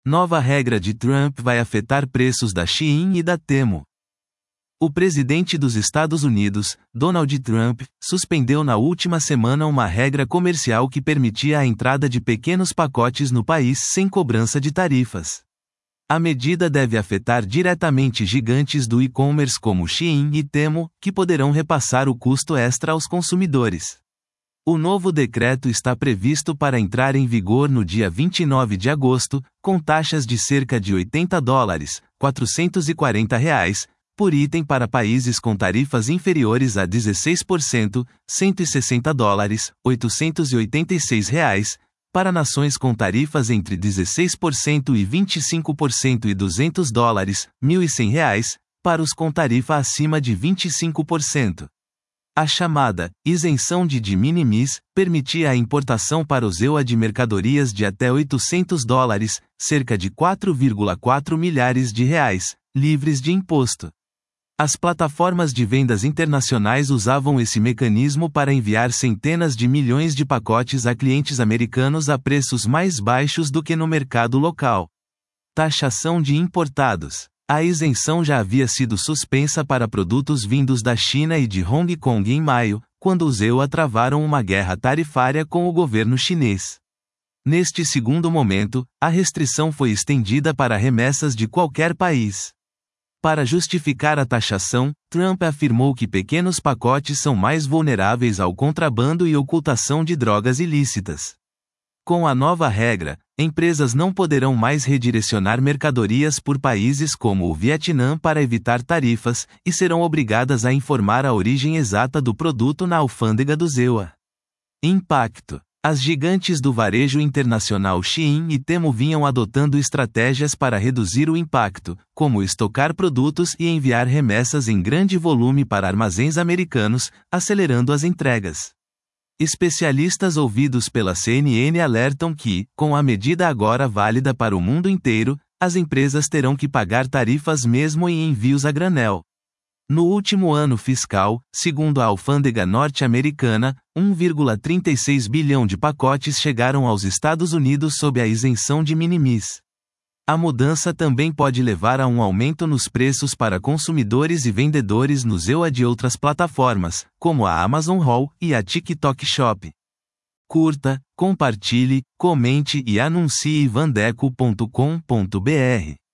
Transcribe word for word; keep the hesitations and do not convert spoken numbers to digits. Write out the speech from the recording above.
Nova regra de Trump vai afetar preços da Shein e da Temu. O presidente dos Estados Unidos, Donald Trump, suspendeu na última semana uma regra comercial que permitia a entrada de pequenos pacotes no país sem cobrança de tarifas. A medida deve afetar diretamente gigantes do e-commerce como Shein e Temu, que poderão repassar o custo extra aos consumidores. O novo decreto está previsto para entrar em vigor no dia vinte e nove de agosto, com taxas de cerca de oitenta dólares, quatrocentos e quarenta reais, por item para países com tarifas inferiores a dezesseis por cento, cento e sessenta dólares, oitocentos e oitenta e seis reais, para nações com tarifas entre dezesseis por cento e vinte e cinco por cento e duzentos dólares, mil e cem reais, para os com tarifa acima de vinte e cinco por cento. A chamada isenção de de minimis permitia a importação para o E U A de mercadorias de até oitocentos dólares, cerca de quatro vírgula quatro milhares de reais, livres de imposto. As plataformas de vendas internacionais usavam esse mecanismo para enviar centenas de milhões de pacotes a clientes americanos a preços mais baixos do que no mercado local. Taxação de importados. A isenção já havia sido suspensa para produtos vindos da China e de Hong Kong em maio, quando os E U A travaram uma guerra tarifária com o governo chinês. Neste segundo momento, a restrição foi estendida para remessas de qualquer país. Para justificar a taxação, Trump afirmou que pequenos pacotes são mais vulneráveis ao contrabando e ocultação de drogas ilícitas. Com a nova regra, empresas não poderão mais redirecionar mercadorias por países como o Vietnã para evitar tarifas, e serão obrigadas a informar a origem exata do produto na alfândega dos E U A. Impacto. As gigantes do varejo internacional Shein e Temu vinham adotando estratégias para reduzir o impacto, como estocar produtos e enviar remessas em grande volume para armazéns americanos, acelerando as entregas. Especialistas ouvidos pela C N N alertam que, com a medida agora válida para o mundo inteiro, as empresas terão que pagar tarifas mesmo em envios a granel. No último ano fiscal, segundo a alfândega norte-americana, um vírgula trinta e seis bilhão de pacotes chegaram aos Estados Unidos sob a isenção de minimis. A mudança também pode levar a um aumento nos preços para consumidores e vendedores nos E U A de outras plataformas, como a Amazon Haul e a TikTok Shop. Curta, compartilhe, comente e anuncie vandeco ponto com ponto br.